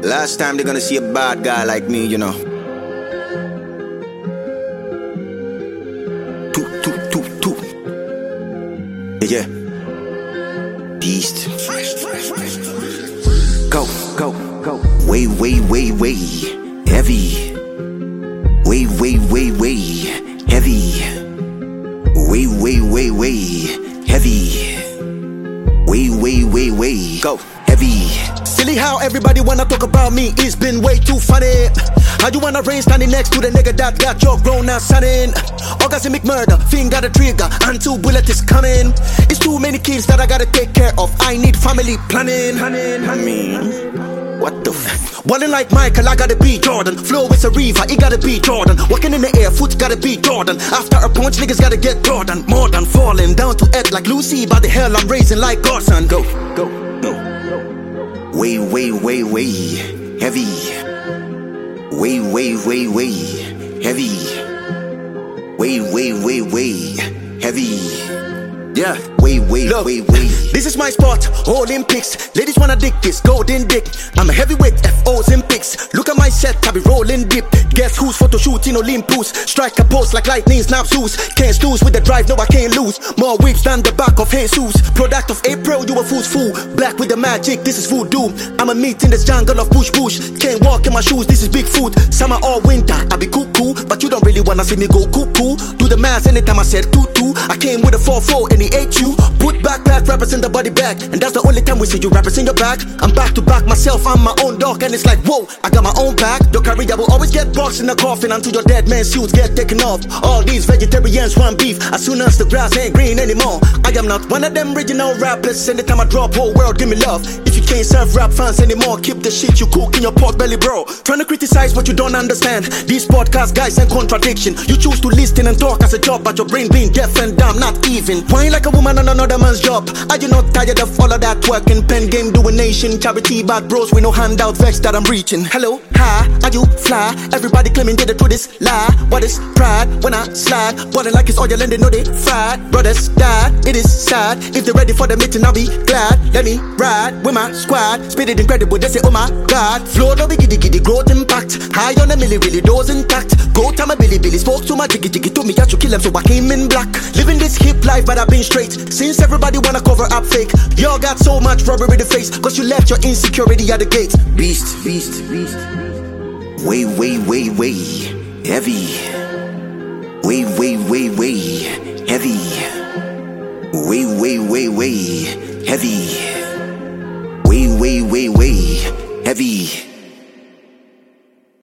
Last time they're gonna see a bad guy like me, you know. Toot. Yeah. Beast. Go. Way. Heavy. Way. Heavy. Way. Heavy. Way. Go. Heavy. Silly how everybody wanna talk about me, it's been way too funny. How you wanna rain standing next to the nigga that got your grown ass son in? Orgasmic murder, finger the trigger, and 2 bullets is coming. It's too many kids that I gotta take care of, I need family planning. I mean, what the f? Ballin' like Michael, I gotta be Jordan. Flow is a reaver, it gotta be Jordan. Walking in the air, foot gotta be Jordan. After a punch, niggas gotta get Jordan. More than falling down to earth like Lucy, by the hell I'm raising like Godson. Go. Way. Heavy. Way. Heavy. Way. Heavy. Yeah. Way. This is my spot, Olympics. Ladies wanna dick this, golden dick. I'm a heavyweight, FO's in pics. Look at my set, I be rolling deep. Guess who's photo shooting Olympus? Strike a pose like lightning snaps loose. Can't snooze with the drive, no I can't lose. More whips than the back of Jesus. Product of April, you a fool's fool. Black with the magic, this is voodoo. I'm a meat in this jungle of bush. Can't walk in my shoes, this is big food. Summer or winter, I be cuckoo. But you don't really wanna see me go cuckoo. Do the math anytime I said tutu. I came with a 4-4 and he ate you. Put back rappers in the body bag. And that's the only time we see you rappers in your back. I'm back to back myself, I'm my own dog. And it's like, whoa, I got my own back. Don't carry, I will always get boxed in the coffin until your dead man's suits get taken off. All these vegetarians want beef as soon as the grass ain't green anymore. I am not one of them original rappers. Anytime I drop, whole world give me love. If you can't serve rap fans anymore, keep the shit you cook in your pork belly, bro. Trying to criticize what you don't understand. These podcast guys and contradiction. You choose to listen and talk as a job, but your brain being deaf and dumb, not even. Whine like a woman on another man's job. Are you not tired of all of that working? Pen game doing nation, charity bad bros with no handout, vex that I'm reaching. Hello, hi, are you fly? Everybody claiming they the truth is lie. What is pride when I slide? Balling like it's oil and they know they fried. Brothers died, it is sad. If they're ready for the meeting, I'll be glad. Let me ride with my squad. Speed it incredible, they say oh my god. Flow no biggie diggy, growth impact. High on the milli, really those intact. Go to my Billy, spoke to my jiggy, told me I should kill them, so I came in black. Living this hip life, but I've been straight. Since everybody wanna cover up fake, y'all got so much rubber in the face, cause you left your insecurity at the gate. Beast. Way. Heavy. Way. Heavy. Way. Heavy. Way. Heavy.